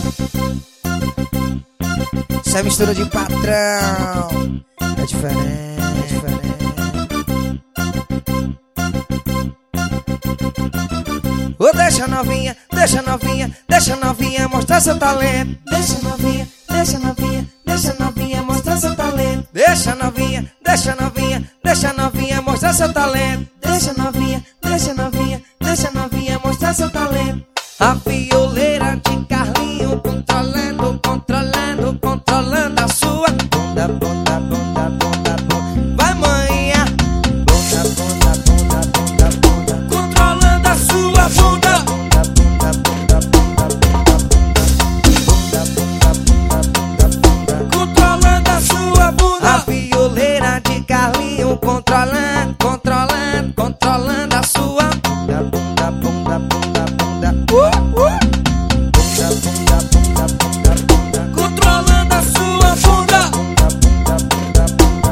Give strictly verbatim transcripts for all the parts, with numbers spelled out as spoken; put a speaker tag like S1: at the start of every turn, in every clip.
S1: Isso é mistura de patrão. É diferente, é diferente. Ô, deixa novinha, deixa novinha, deixa novinha mostrar seu talento.
S2: Deixa novinha, deixa novinha, deixa novinha mostrar seu talento.
S1: Deixa novinha, deixa novinha, deixa novinha mostrar seu talento.
S2: Deixa novinha, deixa novinha, deixa novinha mostrar seu talento.
S1: A violeira de Carlinho controlando, controlando, controlando a sua bunda, bunda, bunda, bunda, bunda. Vai, manhã. Bunda, bunda, bunda, bunda, bunda.
S2: Controlando a sua bunda.
S1: Bunda, bunda, bunda, bunda, bunda, bunda, bunda, bunda, bunda.
S2: Controlando a sua bunda.
S1: A violeira de Carlinho controlando, controlando, controlando a sua bunda, bunda, bunda, bunda, bunda. Uh, uh. Bunda, bunda, bunda, bunda, bunda.
S2: Controlando a sua bunda.
S1: Bunda, bunda, bunda,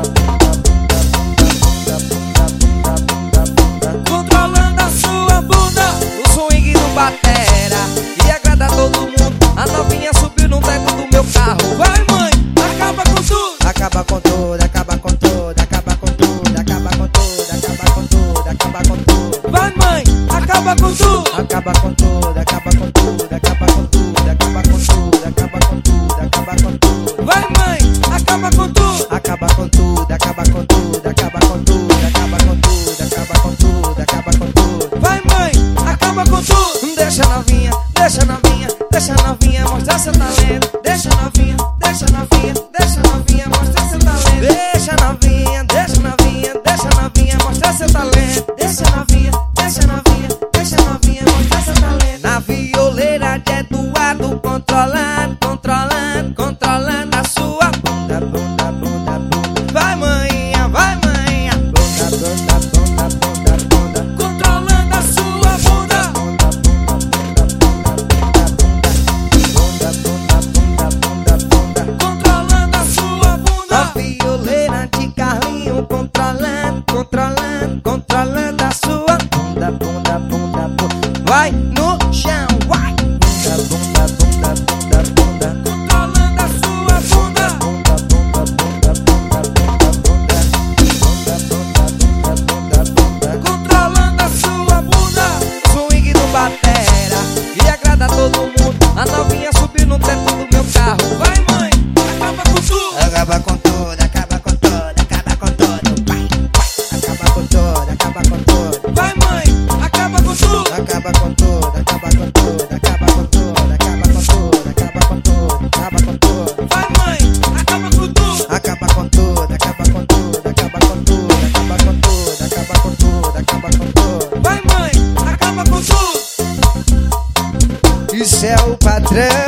S1: bunda, bunda, bunda, bunda, bunda.
S2: Controlando a sua bunda.
S1: O swing do batera e agrada todo mundo. A novinha subiu no teto do meu carro.
S2: Vai, mãe, acaba com tudo.
S1: Acaba com tudo, acaba com tudo, acaba com tudo, acaba com tudo, acaba com tudo, acaba com tudo.
S2: Vai, mãe, acaba com tudo.
S1: Acaba com tudo, acaba com tudo, acaba com tudo, acaba com tudo, acaba com tudo, acaba com tudo.
S2: Vai, mãe, acaba com tudo.
S1: Acaba com tudo, acaba com tudo, acaba com tudo, acaba com tudo, acaba com tudo, acaba com tudo.
S2: Vai, mãe, acaba com tudo.
S1: Deixa novinha, deixa novinha, deixa novinha mostrar seu talento.
S2: Deixa novinha, deixa novinha, deixa novinha mostrar seu talento.
S1: Deixa novinha, deixa novinha, deixa novinha mostrar seu talento.
S2: Deixa novinha, deixa novinha, deixa novinha mostrar seu talento.
S1: Na violeira de Eduardo controlando, controlando, controlando a sua bunda, bunda, bunda, bunda. Vai, manhã, vai, manhã. Bunda, bunda, bunda, bunda, bunda.
S2: Controlando a sua bunda.
S1: Bunda, bunda, bunda, bunda, bunda, bunda, bunda, bunda, bunda.
S2: Controlando a sua
S1: A
S2: bunda.
S1: violeira de Carlinho controlando, controlando, controlando a sua bunda, bunda, bunda, bunda. Vai no chão, vai. Bunda, bunda, bunda, bunda, bunda.
S2: Controlando a sua bunda.
S1: Bunda, bunda, bunda, bunda, bunda, bunda. Bunda, bunda, bunda, bunda, bunda.
S2: Controlando a sua bunda.
S1: Swing do batera e agrada todo mundo. A novinha subiu no teto do meu carro.
S2: Vai, mãe, acaba com tudo.
S1: Acaba com tudo, acaba com tudo, acaba com tudo. Vai, vai. Acaba com tudo, acaba com tudo.
S2: Vai, mãe, acaba com tudo.
S1: Acaba com tudo, acaba com tudo, acaba com tudo, acaba com tudo, acaba com tudo, acaba com tudo.
S2: Vai, mãe, acaba com tudo.
S1: Acaba com tudo, acaba com tudo, acaba com tudo, acaba com tudo, acaba com tudo, acaba com tudo.
S2: Vai, mãe, acaba com tudo.
S1: Isso é o padrão.